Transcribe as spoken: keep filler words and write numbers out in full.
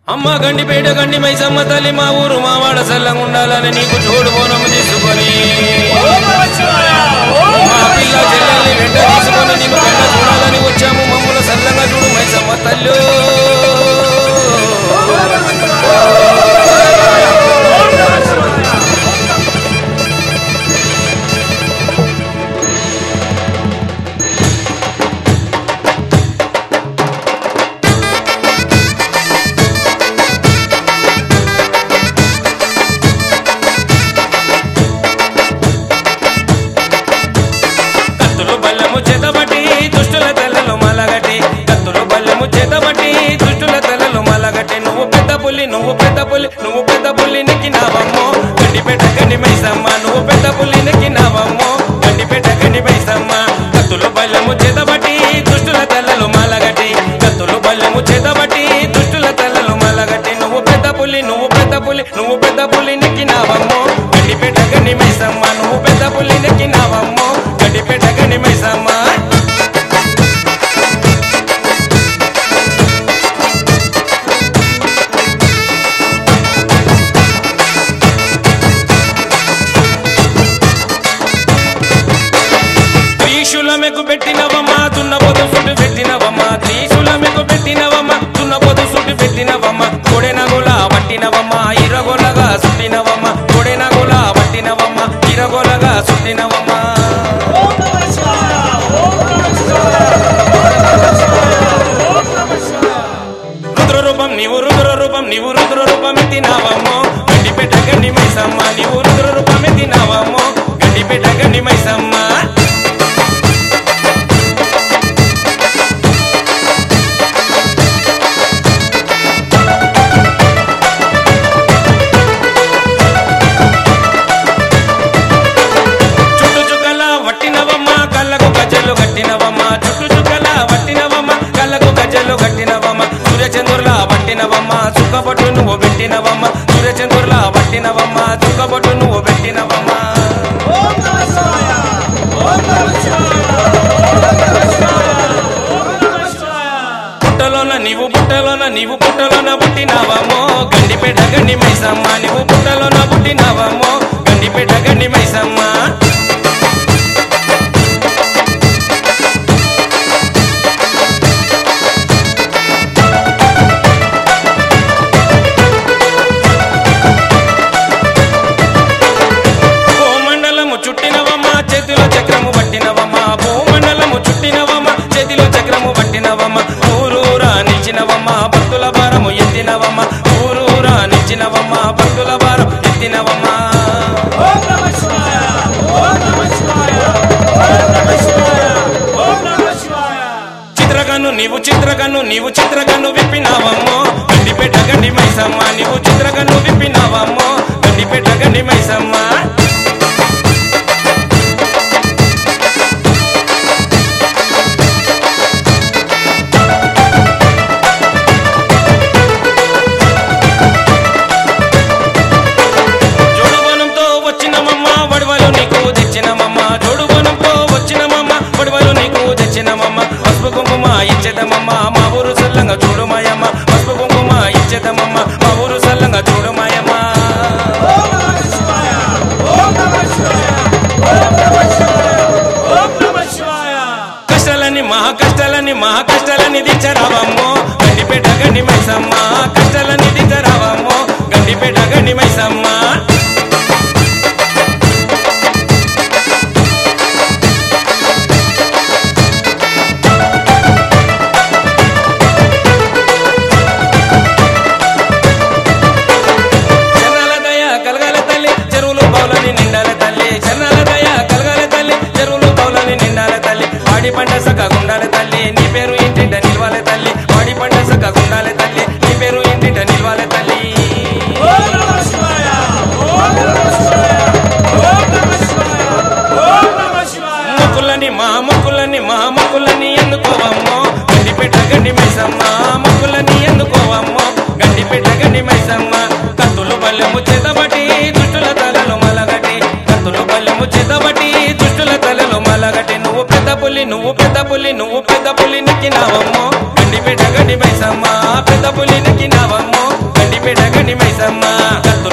అమ్మ గండిపేట గండి మైసమ్మ తల్లి మా ఊరు మా వాడ సల్లంగా ఉండాలని నీకు చూడు బోనము తీసుకొని మా పిల్ల చెల్లెల్ని వెంట తీసుకొని నీకు వెంట చూడాలని వచ్చాము. మమ్మల్ని సల్లంగా చూడు మైసమ్మ తల్లి. నువ్వు పెద్ద పులి నువ్వు పెద్ద పులి నెక్కినావమ్మో గండిపేట గండి మైసమ్మ. నువ్వు పెద్ద పులి నెక్కినావమ్మో గండిపేట గండి మైసమ్మ. కత్తులు బల్లెము చేతబట్టి దుష్టుల తల్లలు మాలగట్టి కత్తులు బల్లెము చేతబట్టి దుష్టుల తల్లలు మాలగట్టి నువ్వు పెద్ద పులి నువ్వు పెద్ద పులి నువ్వు పెద్ద పులి నెక్కినావమ్మో గండిపేట గండి మైసమ్మ. నువ్వు పెద్ద పులి నెక్కినావమ్మో గండిపేట గండి మైసమ్మ. త్రిశూలమెకు పెట్టినవమ్మా దున్నపోతు సుట్టు పెట్టినవమ్మా త్రిశూలమెకు పెట్టినవమ్మా దున్నపోతు సుట్టు పెట్టినవమ్మా కొడెనగుల పట్టినవమ్మా ఇరగొలగా సుట్టినవమ్మా కొడెనగుల పట్టినవమ్మా ఇరగొలగా సుట్టినవమ్మా. రుద్ర రూపం నీవు రుద్ర రూపం నీవు రుద్ర రూపం ఎత్తినావమ్మో గండిపేట గండి మైసమ్మ. నీవు రుద్ర రూపం ఎత్తినావమ్మో గండిపేట గండి మైసమ్మ. సూర్యచంద్రులా పట్టినవమ్మ చుక్కబొట్టు నువ్వు పెట్టినవమ్మ సూర్యచంద్రులా పట్టినవమ్మ చుక్కబొట్టు నువ్వు పెట్టినవమ్మ. పుట్టలోన నీవు పుట్టలోన నీవు పుట్టలోన పుట్టినవమ్మో గండిపేట గండి మైసమ్మ. నీవు పుట్టలోన పుట్టినవమ్మో గండిపేట గండి మైసమ్మ. చేతిలో చక్రము పట్టినవమ్మ భూమండలము చుట్టినవమ్మ చేతిలో చక్రము పట్టినవమ్మ ఊరూరా నిలిచినవమ్మ భక్తుల భారము ఎత్తినవమ్మ ఊరూరా నిలిచినవమ్మ భక్తుల భారం ఎత్తినవమ్మ. చిత్రకన్ను నీవు చిత్రకన్ను నీవు చిత్రకన్ను విప్పినావమ్మో గండిపేట గండి మైసమ్మ. నీవు చిత్రకన్ను విప్పినావమ్మో గండిపేట గండి మైసమ్మ. పసుపు కుంకుమ ఇచ్చేదమమ్మ మా ఊరు సల్లంగా చూడుమాయమ్మ పసుపు కుంకుమ ఇచ్చేదమమ్మ మా ఊరు సల్లంగా చూడుమాయమ్మ. కష్టాలని మహా కష్టాలని మహా కష్టాలని దించరావమ్మో గండిపేట గండి మైసమ్మ. కష్టాలని దించరావమ్మో గండిపేట గండి మైసమ్మ. పంట సక్కగుండాలి తల్లి నీ పేరు ఇంటింట నిలవాలి తల్లి వాడి పంట సక్కగుండాలి తల్లి నీ పేరు ఇంటింట నిలవాలి తల్లి. మొక్కులని మా మొక్కులని మా మొక్కులని ఎందుకోవమ్మో గండిపేట గండి మైసమ్మ. మొక్కులని ఎందుకోవమ్మో గండిపేట గండి మైసమ్మ. కత్తులు బల్లెము చేతబట్టి దుష్టుల తలలు మలగటి కత్తులు బల్లెము చేతబట్టి దుష్టుల తలలు మలగటి నువ్వు పెద్ద పులి నువ్వు పెద్ద పులి నువ్వు పెద్ద పులి నెక్కినావమ్మో గండిపేట గండి మైసమ్మ. పెద్ద పులి నెక్కినావమ్మో గని మైసమ్మ కత్తుల